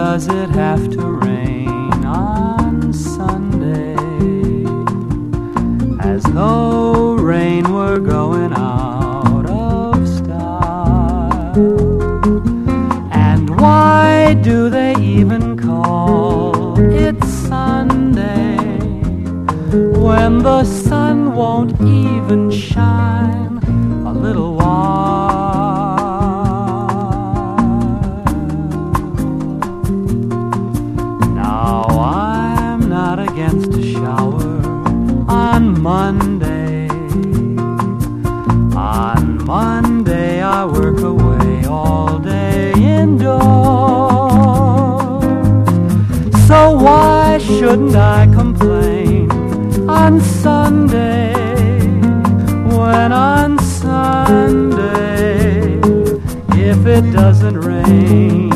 does it have to rain on Sunday? As though rain were going out of style. And why do they even call it Sunday when the sun won't even shine a little while? Now I'm not against a shower on Monday. On Monday I work away all day indoors. So why shouldn't I complain on Sunday when on Sunday if it doesn't rain?